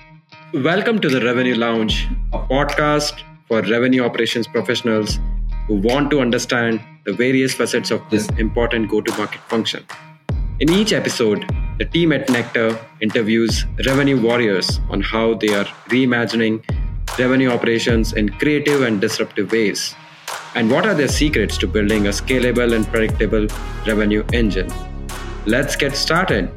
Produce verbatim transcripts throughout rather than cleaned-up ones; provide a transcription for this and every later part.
Welcome to the Revenue Lounge, a podcast for revenue operations professionals who want to understand the various facets of this important go to market function. In each episode, the team at Nectar interviews revenue warriors on how they are reimagining revenue operations in creative and disruptive ways, and what are their secrets to building a scalable and predictable revenue engine. Let's get started.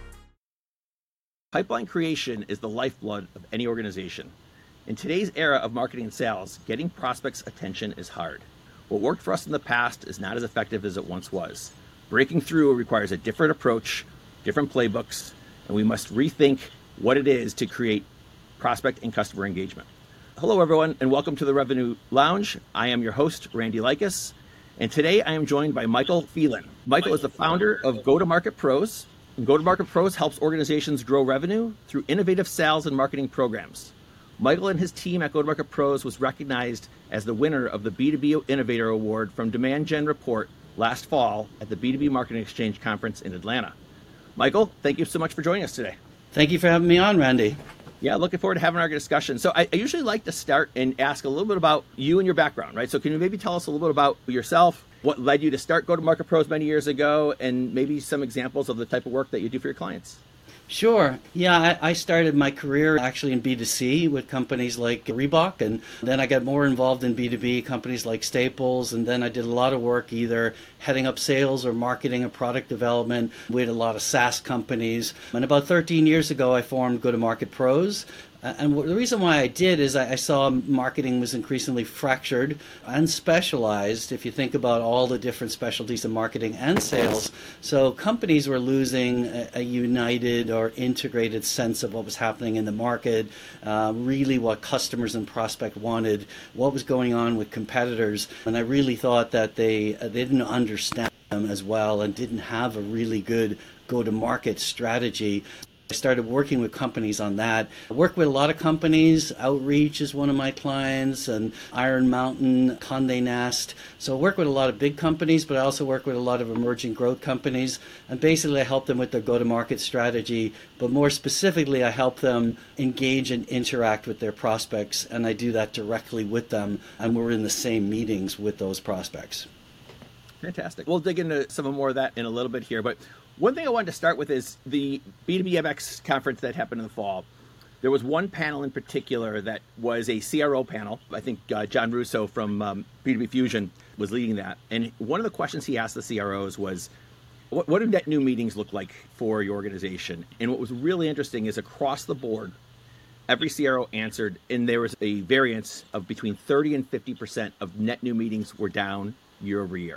Pipeline creation is the lifeblood of any organization. In today's era of marketing and sales, getting prospects' attention is hard. What worked for us in the past is not as effective as it once was. Breaking through requires a different approach, different playbooks, and we must rethink what it is to create prospect and customer engagement. Hello, everyone, and welcome to the Revenue Lounge. I am your host, Randy Likas, and today I am joined by Michael Phelan. Michael is the founder of Go-to-Market Pros. And Go-to-Market Pros helps organizations grow revenue through innovative sales and marketing programs. Michael and his team at Go-to-Market Pros was recognized as the winner of the B two B Innovator Award from Demand Gen Report last fall at the B two B Marketing Exchange Conference in Atlanta. Michael, thank you so much for joining us today. Thank you for having me on, Randy. Yeah, looking forward to having our discussion. So I, I usually like to start and ask a little bit about you and your background, right? So can you maybe tell us a little bit about yourself, what led you to start Go-to-Market Pros many years ago, and maybe some examples of the type of work that you do for your clients? Sure. Yeah, I, I started my career actually in B two C with companies like Reebok, and then I got more involved in B two B, companies like Staples, and then I did a lot of work either heading up sales or marketing and product development with a lot of SaaS companies. And about thirteen years ago, I formed Go-to-Market Pros. And the reason why I did is I saw marketing was increasingly fractured and specialized, if you think about all the different specialties in marketing and sales. So companies were losing a, a united or integrated sense of what was happening in the market, uh, really what customers and prospect wanted, what was going on with competitors. And I really thought that they, uh, they didn't understand them as well and didn't have a really good go-to-market strategy. I started working with companies on that. I work with a lot of companies. Outreach is one of my clients, and Iron Mountain, Condé Nast. So I work with a lot of big companies, but I also work with a lot of emerging growth companies. And basically, I help them with their go-to-market strategy. But more specifically, I help them engage and interact with their prospects, and I do that directly with them. And we're in the same meetings with those prospects. Fantastic. We'll dig into some more of that in a little bit here, but one thing I wanted to start with is the B two B M X conference that happened in the fall. There was one panel in particular that was a C R O panel. I think uh, John Russo from um, B two B Fusion was leading that. And one of the questions he asked the C R Os was, what, what do net new meetings look like for your organization? And what was really interesting is across the board, every C R O answered, and there was a variance of between thirty and fifty percent of net new meetings were down year over year.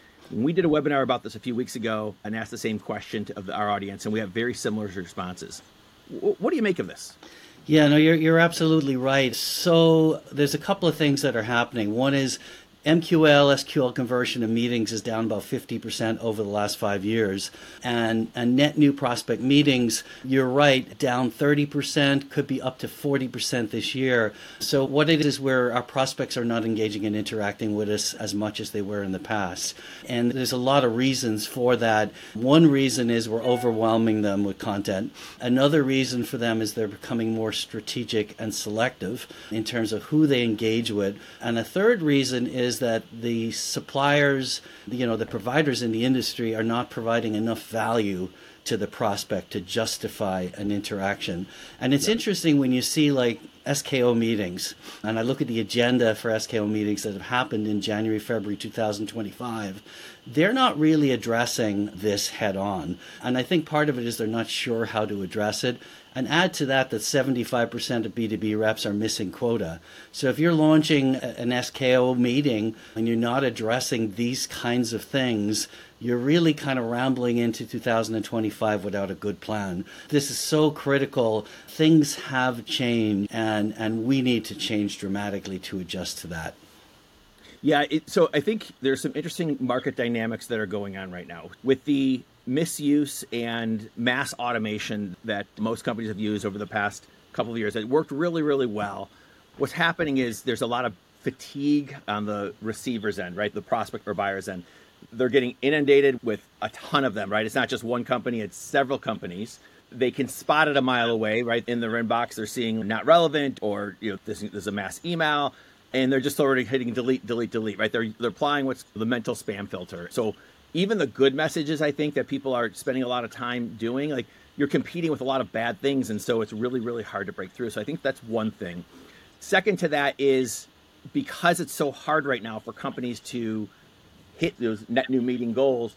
We did a webinar about this a few weeks ago and asked the same question to of our audience, and we have very similar responses. What do you make of this? Yeah, no, you're you're absolutely right. So there's a couple of things that are happening. One is M Q L, S Q L conversion of meetings is down about fifty percent over the last five years. And, and net new prospect meetings, you're right, down thirty percent, could be up to forty percent this year. So what it is where our prospects are not engaging and interacting with us as much as they were in the past. And there's a lot of reasons for that. One reason is we're overwhelming them with content. Another reason for them is they're becoming more strategic and selective in terms of who they engage with. And a third reason is is that the suppliers, you know, the providers in the industry are not providing enough value to the prospect to justify an interaction. And it's interesting when you see like S K O meetings, and I look at the agenda for S K O meetings that have happened in January, February two thousand twenty-five, they're not really addressing this head on. And I think part of it is they're not sure how to address it. And add to that that seventy-five percent of B two B reps are missing quota. So if you're launching an S K O meeting and you're not addressing these kinds of things, you're really kind of rambling into two thousand twenty-five without a good plan. This is so critical. Things have changed, and, and we need to change dramatically to adjust to that. Yeah, it, so I think there's some interesting market dynamics that are going on right now. With the misuse and mass automation that most companies have used over the past couple of years, it worked really, really well. What's happening is there's a lot of fatigue on the receiver's end, right? The prospect or buyer's end. They're getting inundated with a ton of them, right? It's not just one company, it's several companies. they can spot it a mile away, right? In their inbox, they're seeing not relevant, or you know, this, there's a mass email, and they're just already hitting delete, delete, delete, right? They're they're applying what's the mental spam filter. So even the good messages, I think, that people are spending a lot of time doing, like you're competing with a lot of bad things, and so it's really, really hard to break through. So I think that's one thing. Second to that is, because it's so hard right now for companies to hit those net new meeting goals,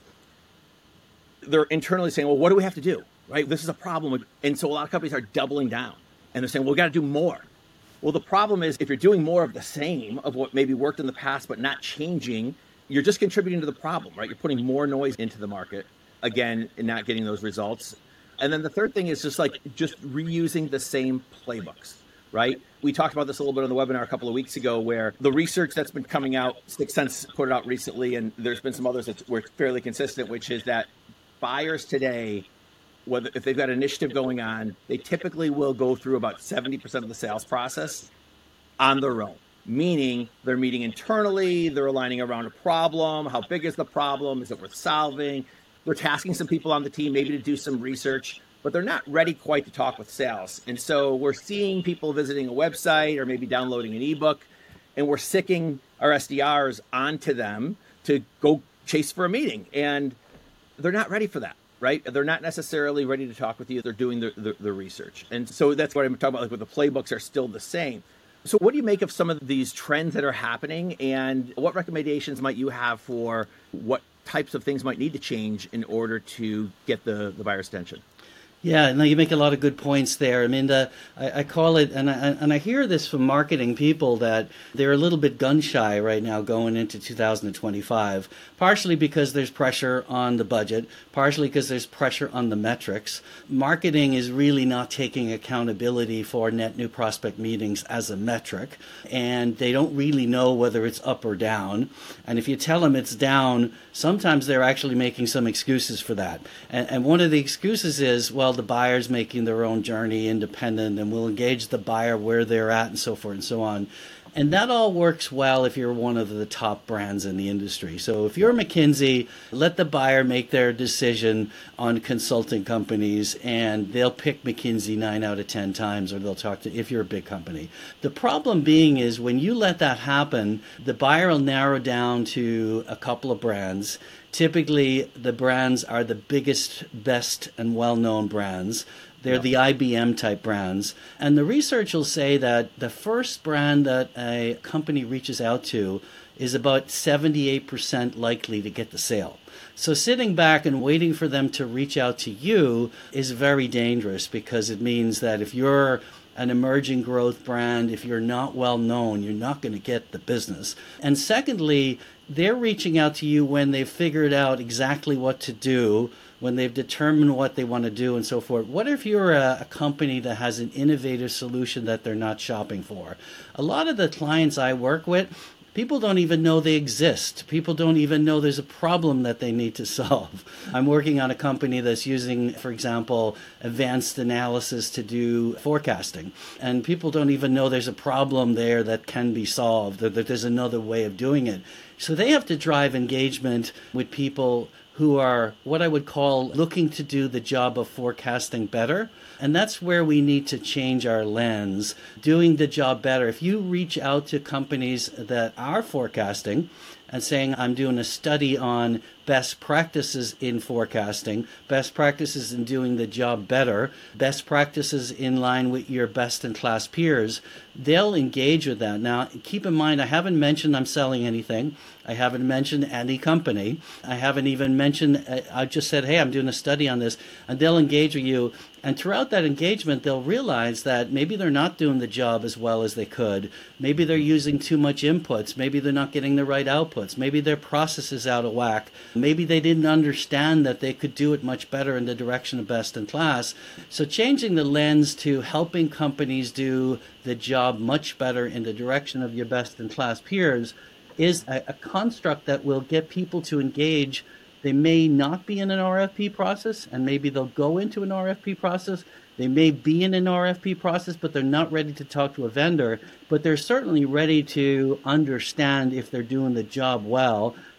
they're internally saying, well, what do we have to do, right? This is a problem. And so a lot of companies are doubling down, and they're saying, well, we got to do more. Well, the problem is, if you're doing more of the same, of what maybe worked in the past, but not changing, you're just contributing to the problem, right? You're putting more noise into the market, again, and not getting those results. And then the third thing is just like, just reusing the same playbooks, right? We talked about this a little bit on the webinar a couple of weeks ago, where the research that's been coming out, Sixth Sense put it out recently, and there's been some others that were fairly consistent, which is that buyers today, whether if they've got an initiative going on, they typically will go through about seventy percent of the sales process on their own. Meaning they're meeting internally, they're aligning around a problem. How big is the problem? Is it worth solving? They're tasking some people on the team maybe to do some research, but they're not ready quite to talk with sales. And so we're seeing people visiting a website or maybe downloading an ebook, and we're sicking our S D Rs onto them to go chase for a meeting. And they're not ready for that, right? They're not necessarily ready to talk with you. They're doing the, the, the research. And so that's what I'm talking about, like, with the playbooks are still the same. So what do you make of some of these trends that are happening, and what recommendations might you have for what types of things might need to change in order to get the, the buyer's attention? Yeah, no, you make a lot of good points there. I mean, the, I, I call it, and I, and I hear this from marketing people, that they're a little bit gun shy right now going into two thousand twenty-five, partially because there's pressure on the budget, partially because there's pressure on the metrics. Marketing is really not taking accountability for net new prospect meetings as a metric, and they don't really know whether it's up or down. And if you tell them it's down, sometimes they're actually making some excuses for that. And, and one of the excuses is, well, the buyer's making their own journey independent, and we'll engage the buyer where they're at, and so forth and so on. And that all works well if you're one of the top brands in the industry. So if you're McKinsey, let the buyer make their decision on consulting companies, and they'll pick McKinsey nine out of ten times, or they'll talk to, if you're a big company. The problem being is, when you let that happen, the buyer will narrow down to a couple of brands. Typically, the brands are the biggest, best, and well-known brands. They're the I B M type brands. And the research will say that the first brand that a company reaches out to is about seventy-eight percent likely to get the sale. So sitting back and waiting for them to reach out to you is very dangerous, because it means that if you're an emerging growth brand, if you're not well known, you're not going to get the business. And secondly, they're reaching out to you when they've figured out exactly what to do, when they've determined what they want to do, and so forth. What if you're a, a company that has an innovative solution that they're not shopping for? A lot of the clients I work with, people don't even know they exist. People don't even know there's a problem that they need to solve. I'm working on a company that's using, for example, advanced analysis to do forecasting. And people don't even know there's a problem there that can be solved, that there's another way of doing it. So they have to drive engagement with people who are what I would call looking to do the job of forecasting better. And that's where we need to change our lens, doing the job better. If you reach out to companies that are forecasting and saying, I'm doing a study on best practices in forecasting, best practices in doing the job better, best practices in line with your best-in-class peers, they'll engage with that. Now, keep in mind, I haven't mentioned I'm selling anything. I haven't mentioned any company. I haven't even mentioned, I just said, hey, I'm doing a study on this, and they'll engage with you. And throughout that engagement, they'll realize that maybe they're not doing the job as well as they could. Maybe they're using too much inputs. Maybe they're not getting the right outputs. Maybe their process is out of whack. Maybe they didn't understand that they could do it much better in the direction of best in class. So changing the lens to helping companies do the job much better in the direction of your best in class peers is a, a construct that will get people to engage. They may not be in an R F P process, and maybe they'll go into an R F P process. They may be in an R F P process, but they're not ready to talk to a vendor. But they're certainly ready to understand if they're doing the job well.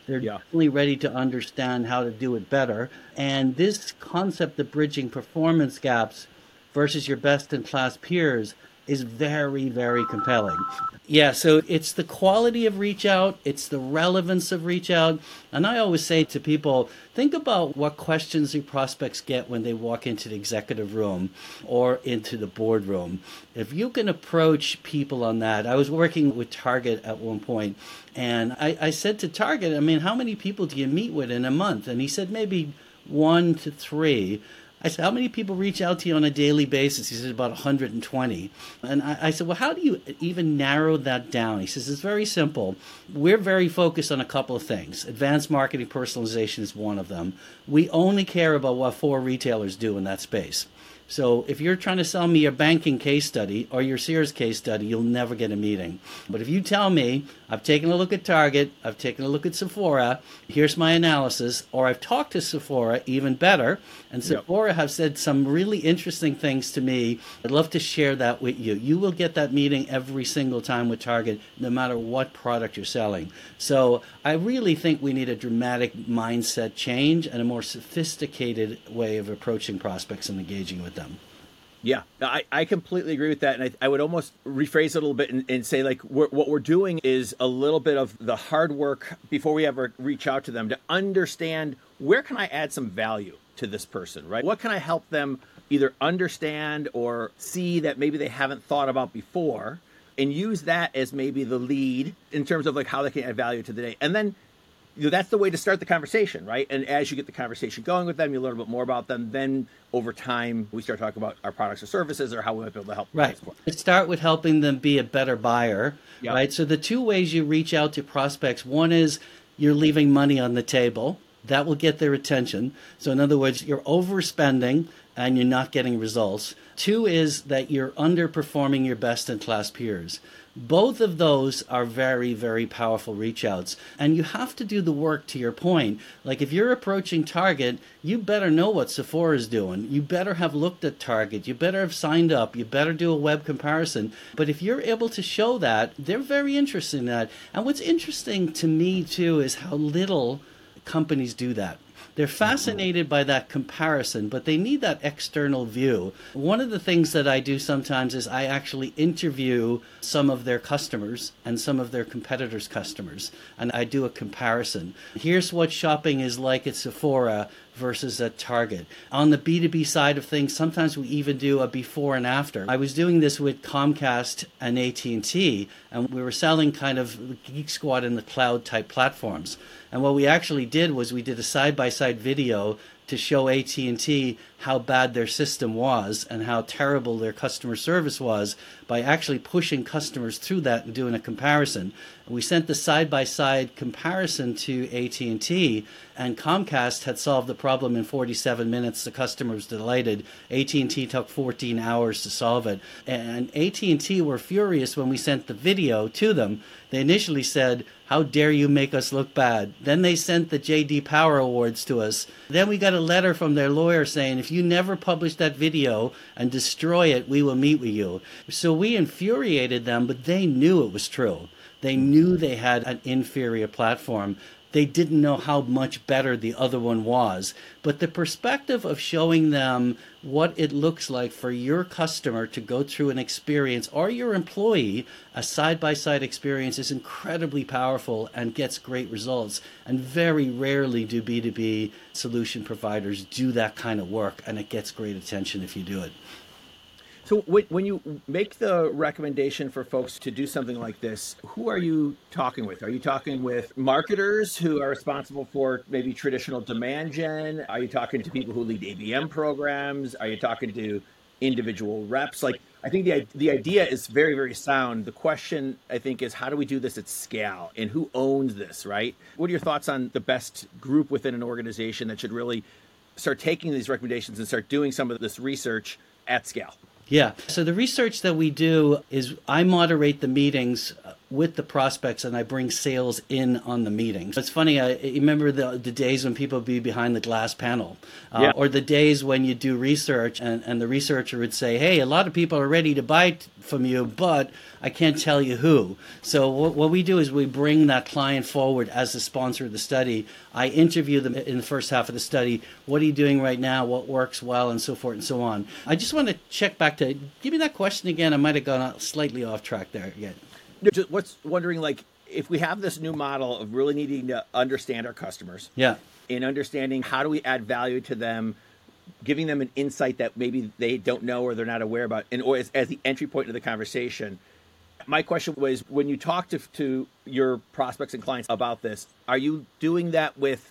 They're Yeah. definitely ready to understand how to do it better. And this concept of bridging performance gaps versus your best-in-class peers is very, very compelling. Yeah, so it's the quality of reach out, it's the relevance of reach out. And I always say to people, think about what questions your prospects get when they walk into the executive room or into the boardroom. If you can approach people on that, I was working with Target at one point, and I, I said to Target, I mean, how many people do you meet with in a month? And he said maybe one to three. I said, how many people reach out to you on a daily basis? He said, about one hundred twenty. And I, I said, well, how do you even narrow that down? He says, it's very simple. We're very focused on a couple of things. Advanced marketing personalization is one of them. We only care about what four retailers do in that space. So if you're trying to sell me your banking case study or your Sears case study, you'll never get a meeting. But if you tell me, I've taken a look at Target, I've taken a look at Sephora, here's my analysis, or I've talked to Sephora, even better, and Sephora yep. have said some really interesting things to me, I'd love to share that with you. You will get that meeting every single time with Target, no matter what product you're selling. So I really think we need a dramatic mindset change and a more sophisticated way of approaching prospects and engaging with them. Yeah, I, I completely agree with that. And I, I would almost rephrase it a little bit and, and say, like, we're, what we're doing is a little bit of the hard work before we ever reach out to them to understand where can I add some value to this person, right? What can I help them either understand or see that maybe they haven't thought about before, and use that as maybe the lead in terms of like how they can add value to the day. And then, you know, that's the way to start the conversation, right? And as you get the conversation going with them, you learn a bit more about them. Then over time, we start talking about our products or services or how we might be able to help. Right. Let's start with helping them be a better buyer, yep. right? So the two ways you reach out to prospects, one is you're leaving money on the table. That will get their attention. So in other words, you're overspending and you're not getting results. Two is that you're underperforming your best-in-class peers. Both of those are very, very powerful reach outs. And you have to do the work, to your point. Like if you're approaching Target, you better know what Sephora is doing. You better have looked at Target. You better have signed up. You better do a web comparison. But if you're able to show that, they're very interested in that. And what's interesting to me, too, is how little companies do that. They're fascinated by that comparison, but they need that external view. One of the things that I do sometimes is I actually interview some of their customers and some of their competitors' customers, and I do a comparison. Here's what shopping is like at Sephora versus at Target. On the B two B side of things, sometimes we even do a before and after. I was doing this with Comcast and A T and T, and we were selling kind of Geek Squad in the cloud type platforms. And what we actually did was we did a side-by-side video to show A T and T how bad their system was and how terrible their customer service was by actually pushing customers through that and doing a comparison. We sent the side-by-side comparison to A T and T, and Comcast had solved the problem in forty-seven minutes. The customer was delighted. A T and T took fourteen hours to solve it. And A T and T were furious when we sent the video to them. They initially said, "How dare you make us look bad?" Then they sent the J D Power Awards to us. Then we got a letter from their lawyer saying, if you never publish that video and destroy it, we will meet with you. So we infuriated them, but they knew it was true. They knew they had an inferior platform. They didn't know how much better the other one was. But the perspective of showing them what it looks like for your customer to go through an experience, or your employee, a side-by-side experience, is incredibly powerful and gets great results. And very rarely do B two B solution providers do that kind of work, and it gets great attention if you do it. So when you make the recommendation for folks to do something like this, who are you talking with? Are you talking with marketers who are responsible for maybe traditional demand gen? Are you talking to people who lead A B M programs? Are you talking to individual reps? Like, I think the the idea is very, very sound. The question, I think, is how do we do this at scale, and who owns this, right? What are your thoughts on the best group within an organization that should really start taking these recommendations and start doing some of this research at scale? Yeah. So the research that we do is I moderate the meetings with the prospects and I bring sales in on the meetings. It's funny, I you remember the, the days when people would be behind the glass panel, uh, yeah. or the days when you do research and, and the researcher would say, hey, a lot of people are ready to buy t- from you, but I can't tell you who. So what, what we do is we bring that client forward as the sponsor of the study. I interview them in the first half of the study. What are you doing right now? What works well? And so forth and so on. I just want to check back to, give me that question again. I might have gone slightly off track there again. Just what's wondering, like, if we have this new model of really needing to understand our customers, yeah, in understanding how do we add value to them, giving them an insight that maybe they don't know or they're not aware about, and or as, as the entry point into the conversation. My question was, when you talk to, to your prospects and clients about this, are you doing that with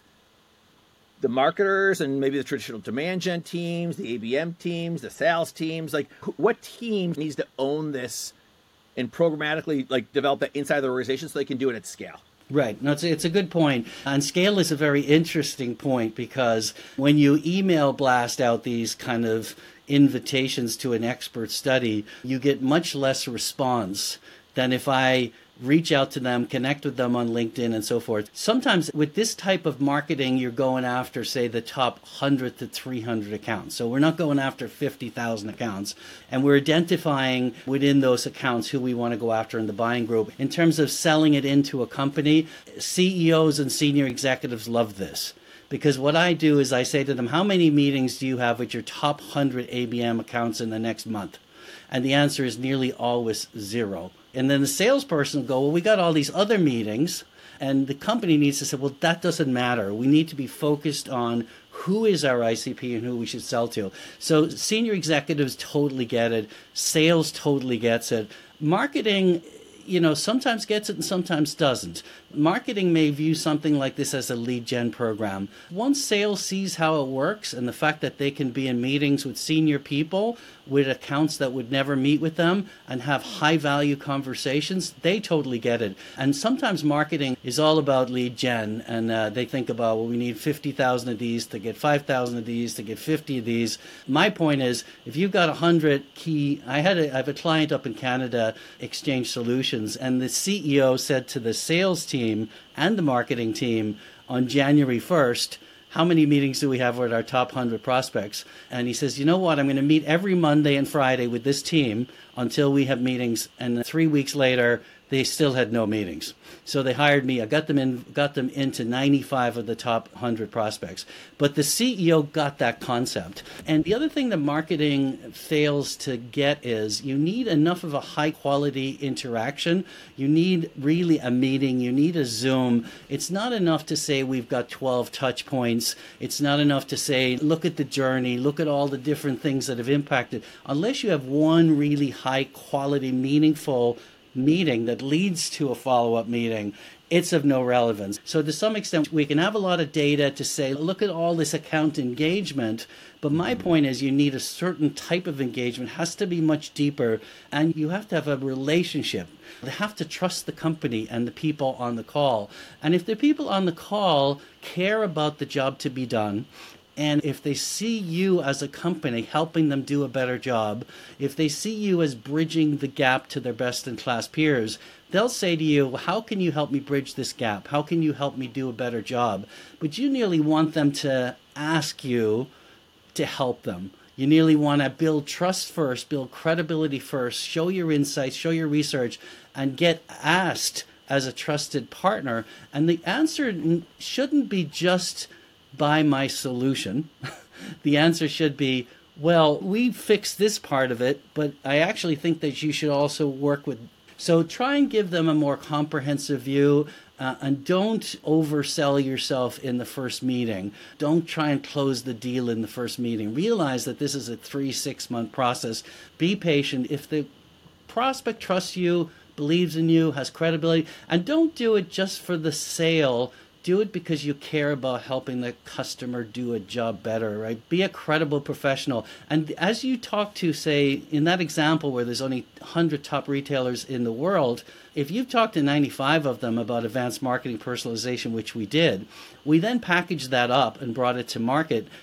the marketers and maybe the traditional demand gen teams, the A B M teams, the sales teams? Like, what team needs to own this and programmatically like develop that inside the organization so they can do it at scale? Right. No, it's, it's a good point. And scale is a very interesting point because when you email blast out these kind of invitations to an expert study, you get much less response than if I reach out to them, connect with them on LinkedIn and so forth. Sometimes with this type of marketing, you're going after, say, the top one hundred to three hundred accounts. So we're not going after fifty thousand accounts. And we're identifying within those accounts who we want to go after in the buying group. In terms of selling it into a company, C E Os and senior executives love this. Because what I do is I say to them, how many meetings do you have with your top one hundred A B M accounts in the next month? And the answer is nearly always zero. And then the salesperson will go, well, we got all these other meetings. And the company needs to say, well, that doesn't matter. We need to be focused on who is our I C P and who we should sell to. So senior executives totally get it. Sales totally gets it. Marketing, you know, sometimes gets it and sometimes doesn't. Marketing may view something like this as a lead gen program. Once sales sees how it works and the fact that they can be in meetings with senior people with accounts that would never meet with them and have high value conversations, they totally get it. And sometimes marketing is all about lead gen, and uh, they think about, well, we need fifty thousand of these to get five thousand of these to get fifty of these. My point is, if you've got one hundred key, I had a, I have a client up in Canada, Exchange Solutions, and the C E O said to the sales team and the marketing team on January first, how many meetings do we have with our top one hundred prospects? And he says, you know what, I'm going to meet every Monday and Friday with this team until we have meetings. And three weeks later, they still had no meetings. So they hired me. I got them in, got them into ninety-five of the top one hundred prospects. But the C E O got that concept. And the other thing that marketing fails to get is you need enough of a high quality interaction. You need really a meeting. You need a Zoom. It's not enough to say we've got twelve touch points. It's not enough to say, look at the journey, look at all the different things that have impacted. Unless you have one really high quality, meaningful meeting that leads to a follow-up meeting, it's of no relevance. So to some extent, we can have a lot of data to say, look at all this account engagement, but my point is you need a certain type of engagement, it has to be much deeper, and you have to have a relationship. They have to trust the company and the people on the call. And if the people on the call care about the job to be done, and if they see you as a company helping them do a better job, if they see you as bridging the gap to their best-in-class peers, they'll say to you, how can you help me bridge this gap? How can you help me do a better job? But you nearly want them to ask you to help them. You nearly want to build trust first, build credibility first, show your insights, show your research, and get asked as a trusted partner. And the answer shouldn't be just buy my solution. The answer should be, well, we fixed this part of it, but I actually think that you should also work with. So try and give them a more comprehensive view, uh, and don't oversell yourself in the first meeting. Don't try and close the deal in the first meeting. Realize that this is a three, six month process. Be patient. If the prospect trusts you, believes in you, has credibility, and don't do it just for the sale. Do it because you care about helping the customer do a job better, right? Be a credible professional. And as you talk to, say, in that example where there's only one hundred top retailers in the world, if you've talked to ninety-five of them about advanced marketing personalization, which we did, we then packaged that up and brought it to market.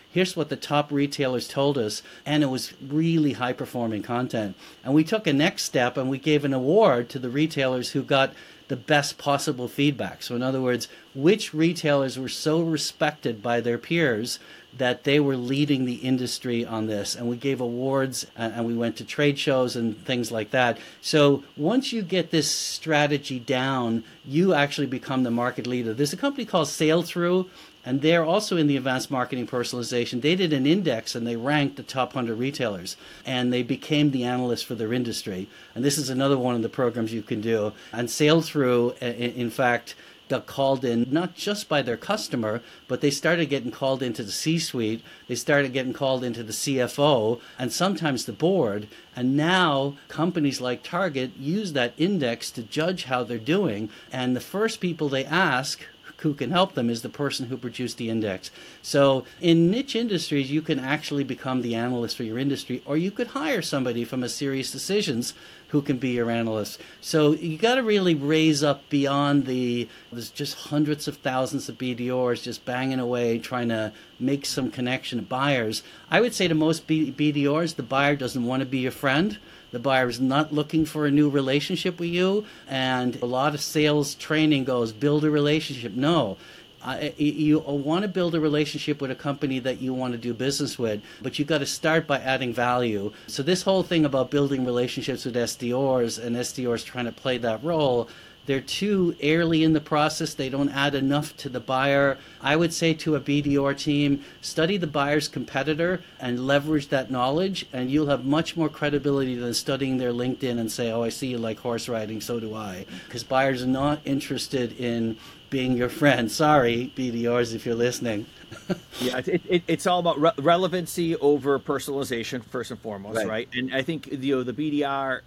here's what the top retailers told us, and it was really high-performing content. And we took a next step, and we gave an award to the retailers who got the best possible feedback. So in other words, which retailers were so respected by their peers that they were leading the industry on this. And we gave awards, and we went to trade shows and things like that. So once you get this strategy down, you actually become the market leader. There's a company called Sailthrough, and they're also in the advanced marketing personalization. They did an index and they ranked the top one hundred retailers, and they became the analyst for their industry. And this is another one of the programs you can do. And Sailthrough, in fact, got called in not just by their customer, but they started getting called into the C-suite. They started getting called into the C F O and sometimes the board. And now companies like Target use that index to judge how they're doing. And the first people they ask who can help them is the person who produced the index. So in niche industries, you can actually become the analyst for your industry, or you could hire somebody from a Serious Decisions who can be your analyst. So you got to really raise up beyond the, there's just hundreds of thousands of B D Ors just banging away, trying to make some connection to buyers. I would say to most B D Ors, the buyer doesn't want to be your friend. The buyer is not looking for a new relationship with you. And a lot of sales training goes, build a relationship. No. Uh, you want to build a relationship with a company that you want to do business with, but you got to start by adding value. So this whole thing about building relationships with S D Ors and S D Ors trying to play that role, they're too early in the process. They don't add enough to the buyer. I would say to a B D O R team, study the buyer's competitor and leverage that knowledge, and you'll have much more credibility than studying their LinkedIn and say, oh, I see you like horse riding, so do I. Because buyers are not interested in being your friend. Sorry, B D Ors, if you're listening. Yeah, it, it, it's all about re- relevancy over personalization, first and foremost, right? right? And I think you know the B D R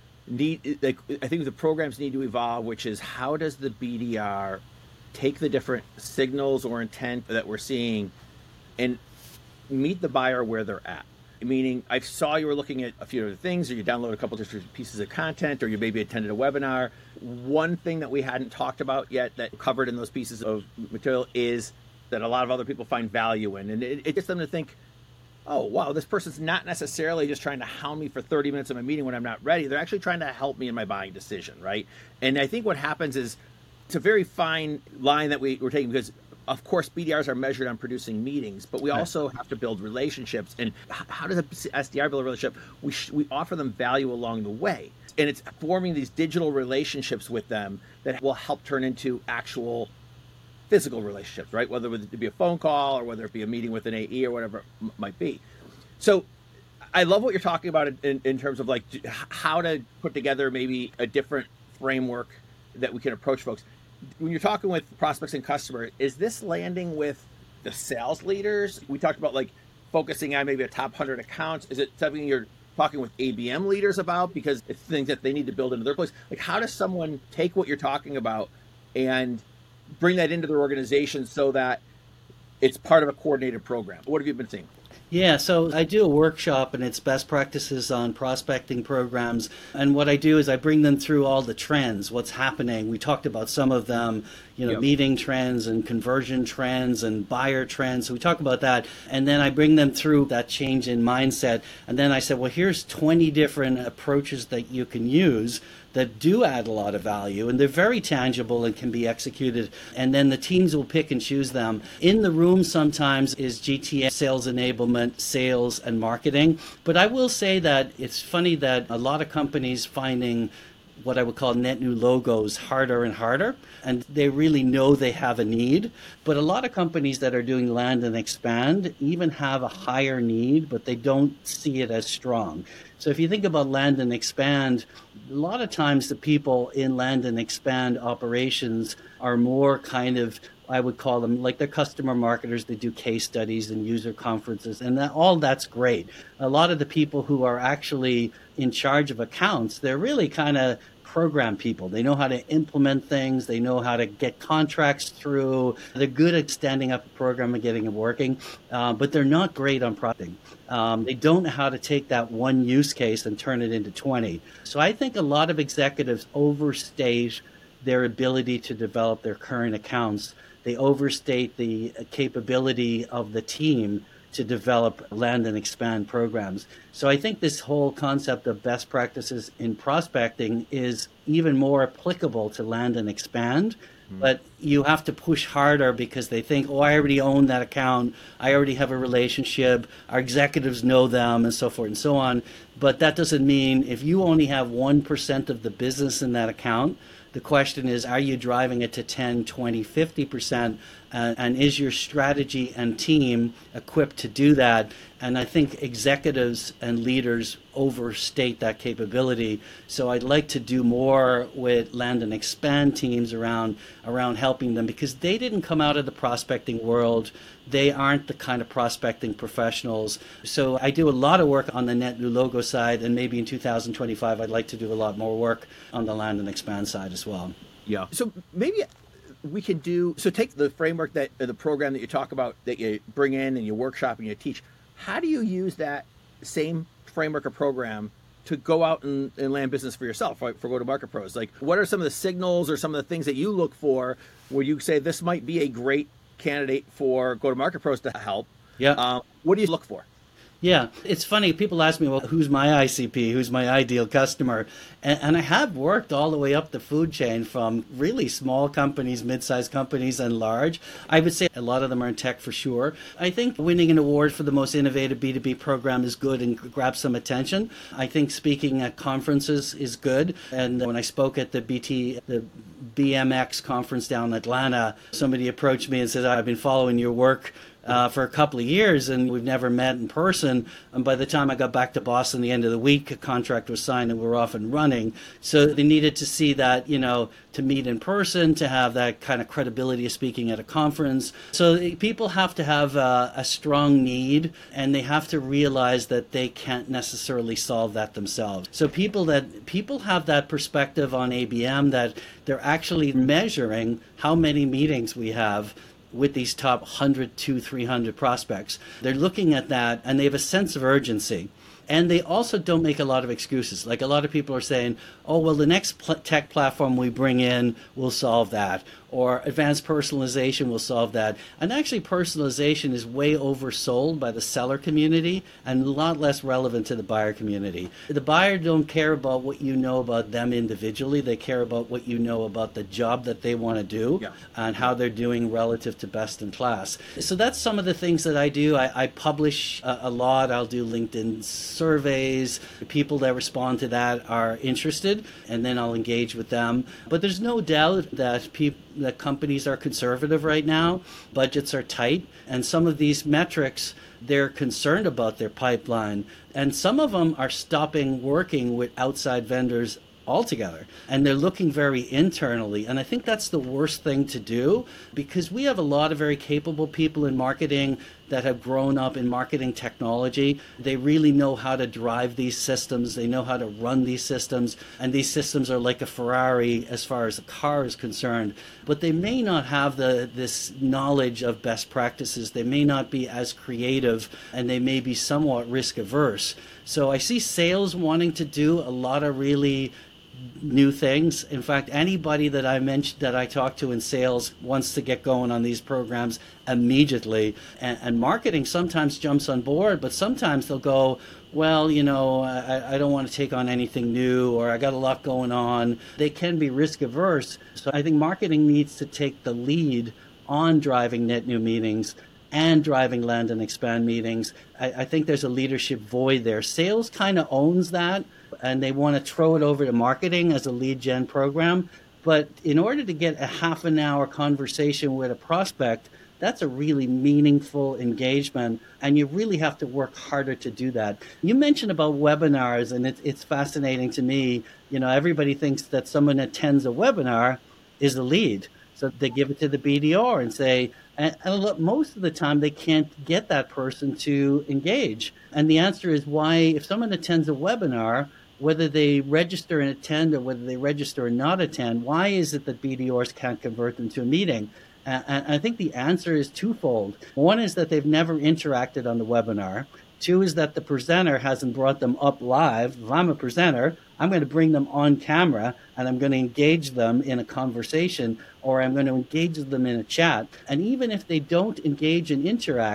need, like, I think the programs need to evolve, which is how does the B D R take the different signals or intent that we're seeing and meet the buyer where they're at. Meaning, I saw you were looking at a few other things, or you downloaded a couple different pieces of content, or you maybe attended a webinar. One thing that we hadn't talked about yet that covered in those pieces of material is that a lot of other people find value in. And it, it gets them to think, oh, wow, this person's not necessarily just trying to hound me for thirty minutes of a meeting when I'm not ready. They're actually trying to help me in my buying decision, right? And I think what happens is it's a very fine line that we, we're taking because of course, B D Rs are measured on producing meetings, but we also have to build relationships. And how does a S D R build a relationship? We sh- we offer them value along the way. And it's forming these digital relationships with them that will help turn into actual physical relationships, right? Whether it be a phone call or whether it be a meeting with an A E or whatever it might be. So I love what you're talking about in, in terms of like how to put together maybe a different framework that we can approach folks. When you're talking with prospects and customers, is this landing with the sales leaders? We talked about like focusing on maybe a top one hundred accounts. Is it something you're talking with A B M leaders about because it's things that they need to build into their place? Like, how does someone take what you're talking about and bring that into their organization so that it's part of a coordinated program? What have you been seeing? Yeah, so I do a workshop and it's best practices on prospecting programs. And what I do is I bring them through all the trends, what's happening. We talked about some of them, you know, yep. meeting trends and conversion trends and buyer trends. So we talk about that. And then I bring them through that change in mindset. And then I said, well, here's twenty different approaches that you can use that do add a lot of value, and they're very tangible and can be executed. And then the teams will pick and choose them. In the room sometimes is G T M, sales enablement, sales, and marketing. But I will say that it's funny that a lot of companies finding what I would call net new logos harder and harder, and they really know they have a need. But a lot of companies that are doing land and expand even have a higher need, but they don't see it as strong. So if you think about land and expand, a lot of times the people in land and expand operations are more kind of, I would call them like they're customer marketers. They do case studies and user conferences, and that, all that's great. A lot of the people who are actually in charge of accounts, they're really kind of program people. They know how to implement things. They know how to get contracts through. They're good at standing up a program and getting it working, uh, but they're not great on prospecting. Um, they don't know how to take that one use case and turn it into twenty. So I think a lot of executives overstate their ability to develop their current accounts. They overstate the capability of the team to develop land and expand programs. So I think this whole concept of best practices in prospecting is even more applicable to land and expand. But you have to push harder because they think, oh, I already own that account. I already have a relationship. Our executives know them and so forth and so on. But that doesn't mean if you only have one percent of the business in that account, the question is, are you driving it to ten, twenty, fifty percent? Uh, and is your strategy and team equipped to do that? And I think executives and leaders overstate that capability. So I'd like to do more with land and expand teams around around helping them, because they didn't come out of the prospecting world. They aren't the kind of prospecting professionals. So I do a lot of work on the net new logo side, and maybe in two thousand twenty-five, I'd like to do a lot more work on the land and expand side as well. Yeah. So maybe we could do, so take the framework that, the program that you talk about, that you bring in and you workshop and you teach. How do you use that same framework or program to go out and, and land business for yourself, right, for go-to-market pros? Like, what are some of the signals or some of the things that you look for where you say this might be a great candidate for go-to-market pros to help? Yeah. Uh, what do you look for? Yeah, it's funny. People ask me, well, who's my I C P? Who's my ideal customer? And, and I have worked all the way up the food chain from really small companies, mid-sized companies, and large. I would say a lot of them are in tech for sure. I think winning an award for the most innovative B two B program is good and grabs some attention. I think speaking at conferences is good. And when I spoke at the B T, the B M X conference down in Atlanta, somebody approached me and said, I've been following your work Uh, for a couple of years, and we've never met in person. And by the time I got back to Boston, the end of the week, a contract was signed and we were off and running. So they needed to see that, you know, to meet in person, to have that kind of credibility of speaking at a conference. So people have to have a, a strong need, and they have to realize that they can't necessarily solve that themselves. So people that people have that perspective on A B M, that they're actually measuring how many meetings we have with these top one hundred, two hundred, three hundred prospects. They're looking at that, and they have a sense of urgency. And they also don't make a lot of excuses. Like, a lot of people are saying, oh, well, the next pl- tech platform we bring in will solve that, or advanced personalization will solve that. And actually, personalization is way oversold by the seller community and a lot less relevant to the buyer community. The buyer don't care about what you know about them individually. They care about what you know about the job that they want to do, yeah, and how they're doing relative to best in class. So that's some of the things that I do. I, I publish a, a lot. I'll do LinkedIn surveys. The people that respond to that are interested, and then I'll engage with them. But there's no doubt that people, that companies are conservative right now. Budgets are tight, and some of these metrics, they're concerned about their pipeline, and some of them are stopping working with outside vendors altogether, and they're looking very internally. And I think that's the worst thing to do, because we have a lot of very capable people in marketing that have grown up in marketing technology. They really know how to drive these systems. They know how to run these systems. And these systems are like a Ferrari as far as the car is concerned. But they may not have the this knowledge of best practices. They may not be as creative, and they may be somewhat risk averse. So I see sales wanting to do a lot of really new things. In fact, anybody that I mentioned that I talk to in sales wants to get going on these programs immediately. And, and marketing sometimes jumps on board, but sometimes they'll go, well, you know, I, I don't want to take on anything new, or I got a lot going on. They can be risk averse. So I think marketing needs to take the lead on driving net new meetings and driving land and expand meetings. I, I think there's a leadership void there. Sales kind of owns that, and they want to throw it over to marketing as a lead gen program. But in order to get a half an hour conversation with a prospect, that's a really meaningful engagement, and you really have to work harder to do that. You mentioned about webinars, and it's, it's fascinating to me. You know, everybody thinks that someone attends a webinar is a lead. So they give it to the B D R and say, and, and look, most of the time they can't get that person to engage. And the answer is why, if someone attends a webinar, whether they register and attend or whether they register and not attend, why is it that B D Rs can't convert them to a meeting? And, and I think the answer is twofold. One is that they've never interacted on the webinar. Two is that the presenter hasn't brought them up live. If I'm a presenter, I'm going to bring them on camera, and I'm going to engage them in a conversation, or I'm going to engage them in a chat. And even if they don't engage and interact,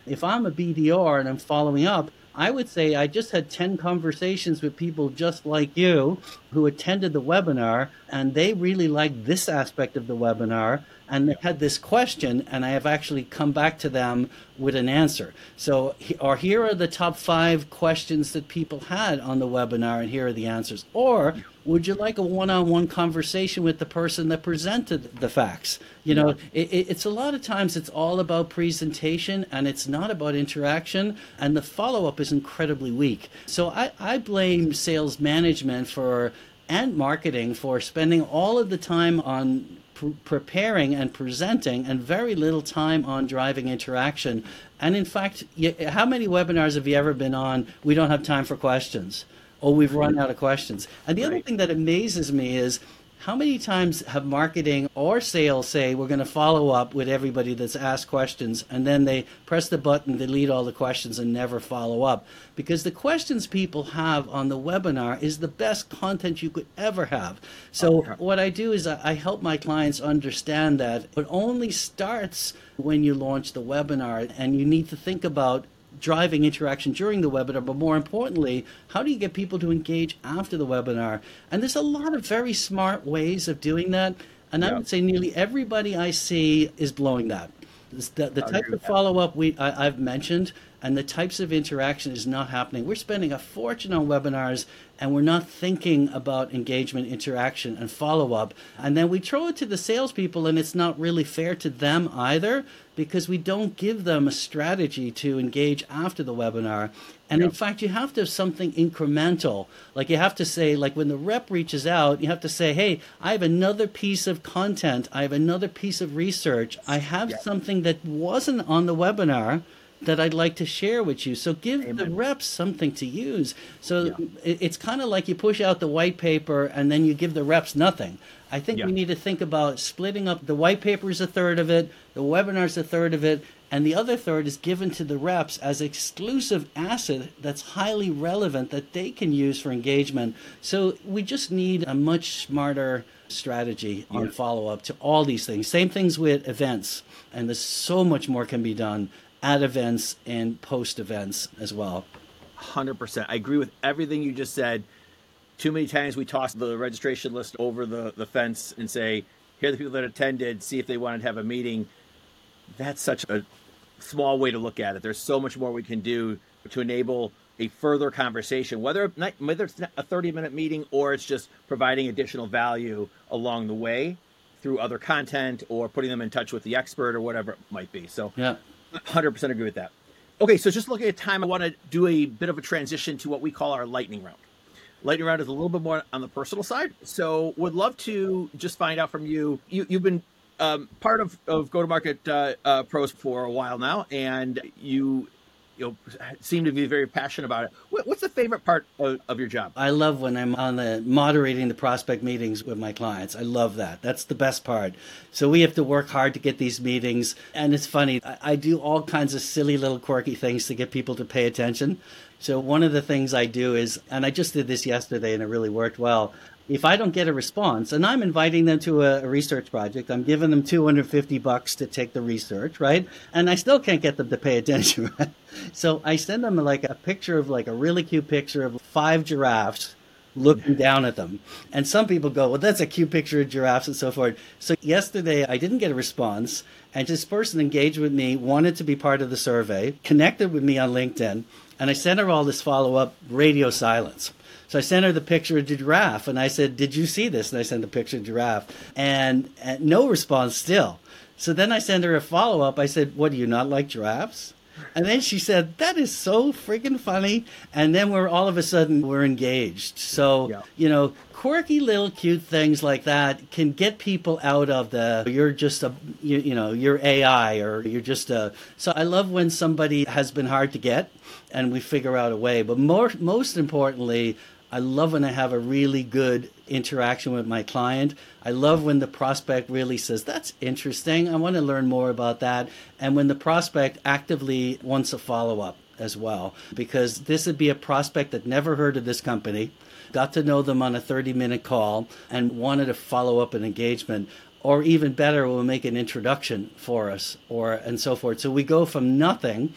If I'm a B D R and I'm following up, I would say I just had ten conversations with people just like you who attended the webinar, and they really liked this aspect of the webinar, and they had this question, and I have actually come back to them with an answer. So, or here are the top five questions that people had on the webinar, and here are the answers. Or would you like a one-on-one conversation with the person that presented the facts? You know, it, it's a lot of times it's all about presentation and it's not about interaction, and the follow-up is incredibly weak. So I, I blame sales management for and marketing for spending all of the time on pr- preparing and presenting and very little time on driving interaction. And in fact, you, how many webinars have you ever been on? We don't have time for questions. Oh, we've run out of questions. And the right. other thing that amazes me is how many times have marketing or sales say we're going to follow up with everybody that's asked questions, and then they press the button, delete all the questions, and never follow up. Because the questions people have on the webinar is the best content you could ever have. So okay. what I do is I help my clients understand that it only starts when you launch the webinar, and you need to think about driving interaction during the webinar, but more importantly, how do you get people to engage after the webinar? And there's a lot of very smart ways of doing that, and yeah. I would say nearly everybody I see is blowing that. The, the type of follow-up we I, I've mentioned and the types of interaction is not happening. We're spending a fortune on webinars, and we're not thinking about engagement, interaction, and follow-up. And then we throw it to the salespeople, and it's not really fair to them either, because we don't give them a strategy to engage after the webinar. And yep. in fact, you have to have something incremental. Like you have to say, like when the rep reaches out, you have to say, hey, I have another piece of content. I have another piece of research. I have yep. something that wasn't on the webinar that I'd like to share with you. So give Amen. the reps something to use. So yeah. it's kind of like you push out the white paper and then you give the reps nothing. I think yeah. we need to think about splitting up. The white paper is a third of it, the webinar is a third of it, and the other third is given to the reps as exclusive asset that's highly relevant that they can use for engagement. So we just need a much smarter strategy on yeah. follow-up to all these things. Same things with events, and there's so much more can be done at events and post events as well. one hundred percent. I agree with everything you just said. Too many times we toss the registration list over the, the fence and say, here are the people that attended, see if they wanted to have a meeting. That's such a small way to look at it. There's so much more we can do to enable a further conversation, whether, not, whether it's a thirty-minute meeting or it's just providing additional value along the way through other content or putting them in touch with the expert or whatever it might be. So yeah. one hundred percent agree with that. Okay, so just looking at time, I want to do a bit of a transition to what we call our lightning round. Lightning round is a little bit more on the personal side. So would love to just find out from you. you you've been um, part of, of Go-to-Market uh, uh, Pros for a while now, and you you know, seem to be very passionate about it. What, what's the favorite part of, of your job? I love when I'm on the moderating the prospect meetings with my clients. I love that. That's the best part. So we have to work hard to get these meetings. And it's funny, I, I do all kinds of silly little quirky things to get people to pay attention. So one of the things I do is, and I just did this yesterday and it really worked well. If I don't get a response, and I'm inviting them to a, a research project, I'm giving them two hundred fifty bucks to take the research, right? And I still can't get them to pay attention, right? So I send them like a picture of like a really cute picture of five giraffes looking down at them. And some people go, well, that's a cute picture of giraffes and so forth. So yesterday I didn't get a response, and this person engaged with me, wanted to be part of the survey, connected with me on LinkedIn, and I sent her all this follow-up radio silence. So I sent her the picture of the giraffe, and I said, did you see this? And I sent the picture of the giraffe, and, and no response still. So then I sent her a follow-up. I said, what, do you not like giraffes? And then she said, that is so freaking funny. And then we're all of a sudden, we're engaged. So, yeah. you know, quirky little cute things like that can get people out of the, you're just a, you, you know, you're A I or you're just a, so I love when somebody has been hard to get and we figure out a way. But more, most importantly, I love when I have a really good interaction with my client. I love when the prospect really says, that's interesting. I want to learn more about that. And when the prospect actively wants a follow-up as well, because this would be a prospect that never heard of this company, got to know them on a thirty-minute call, and wanted to follow up an engagement. Or even better, we'll make an introduction for us or and so forth. So we go from nothing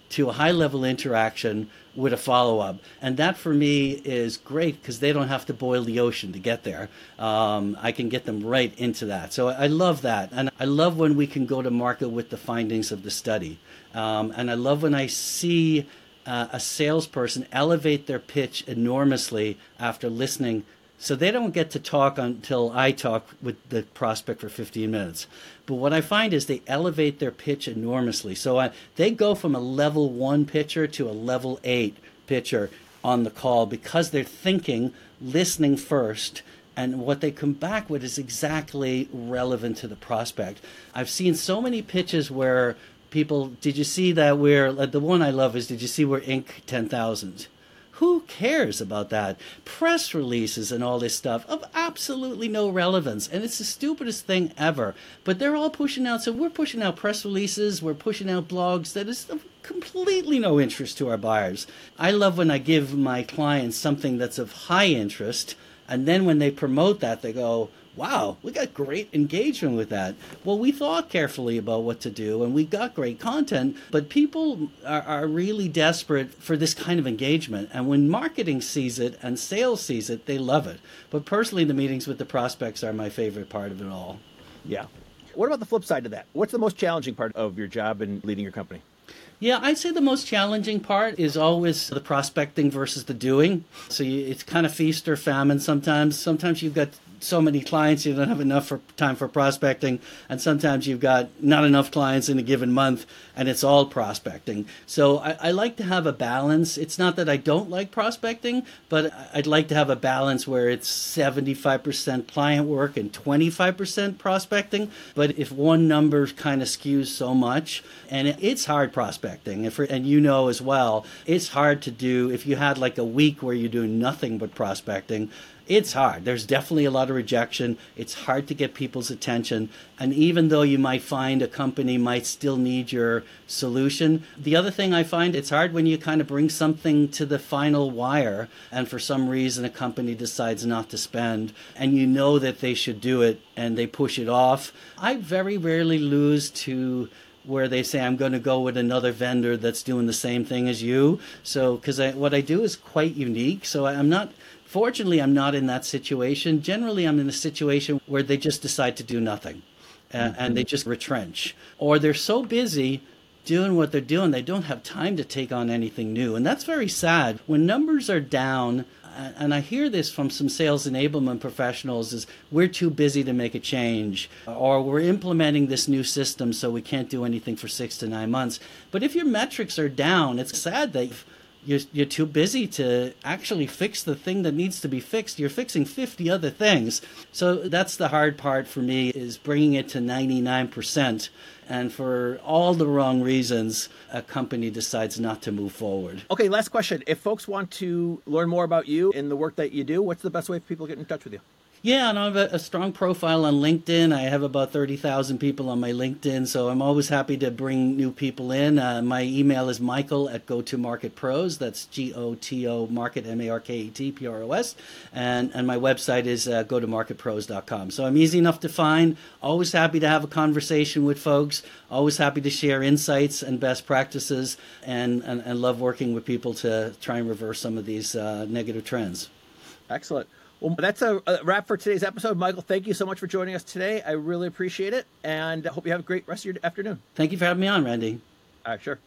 to a high-level interaction with a follow-up. And that, for me, is great because they don't have to boil the ocean to get there. Um, I can get them right into that. So I love that. And I love when we can go to market with the findings of the study. Um, and I love when I see uh, a salesperson elevate their pitch enormously after listening. So they don't get to talk until I talk with the prospect for fifteen minutes. But what I find is they elevate their pitch enormously. So I, they go from a level one pitcher to a level eight pitcher on the call because they're thinking, listening first, and what they come back with is exactly relevant to the prospect. I've seen so many pitches where people, did you see that where, like the one I love is, did you see where Inc ten thousand? Who cares about that? Press releases and all this stuff of absolutely no relevance. And it's the stupidest thing ever. But they're all pushing out. So we're pushing out press releases. We're pushing out blogs that is of completely no interest to our buyers. I love when I give my clients something that's of high interest. And then when they promote that, they go, wow, we got great engagement with that. Well, we thought carefully about what to do, and we got great content, but people are, are really desperate for this kind of engagement. And when marketing sees it and sales sees it, they love it. But personally, the meetings with the prospects are my favorite part of it all. Yeah. What about the flip side of that? What's the most challenging part of your job in leading your company? Yeah, I'd say the most challenging part is always the prospecting versus the doing. So you, it's kind of feast or famine sometimes. Sometimes you've got so many clients you don't have enough for time for prospecting, and sometimes you've got not enough clients in a given month and it's all prospecting. So I, I like to have a balance. It's not that I don't like prospecting, but I'd like to have a balance where it's seventy-five percent client work and twenty-five percent prospecting. But if one number kind of skews so much, and it, it's hard prospecting, if, and you know as well, it's hard to do if you had like a week where you're doing nothing but prospecting. It's hard. There's definitely a lot of rejection. It's hard to get people's attention. And even though you might find a company might still need your solution, the other thing I find, it's hard when you kind of bring something to the final wire and for some reason a company decides not to spend and you know that they should do it and they push it off. I very rarely lose to where they say, I'm going to go with another vendor that's doing the same thing as you. So, because I, what I do is quite unique. So I'm not... Fortunately, I'm not in that situation. Generally, I'm in a situation where they just decide to do nothing uh, mm-hmm. and they just retrench. Or they're so busy doing what they're doing, they don't have time to take on anything new. And that's very sad. When numbers are down, and I hear this from some sales enablement professionals, is we're too busy to make a change, or we're implementing this new system so we can't do anything for six to nine months. But if your metrics are down, it's sad that You're, you're too busy to actually fix the thing that needs to be fixed. You're fixing fifty other things. So that's the hard part for me, is bringing it to ninety-nine percent. And for all the wrong reasons, a company decides not to move forward. Okay, last question. If folks want to learn more about you and the work that you do, what's the best way for people to get in touch with you? Yeah, and I have a, a strong profile on LinkedIn. I have about thirty thousand people on my LinkedIn, so I'm always happy to bring new people in. Uh, my email is michael at go to market pros. That's G O T O Market, M A R K E T P R O S. And, and my website is uh, go to market pros dot com. So I'm easy enough to find. Always happy to have a conversation with folks. Always happy to share insights and best practices, and, and, and love working with people to try and reverse some of these uh, negative trends. Excellent. Well, that's a, a wrap for today's episode. Michael, thank you so much for joining us today. I really appreciate it, and I hope you have a great rest of your afternoon. Thank you for having me on, Randy. All right, sure.